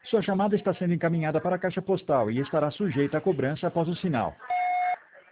Sua chamada está sendo encaminhada para a caixa postal e estará sujeita a cobrança após o sinal.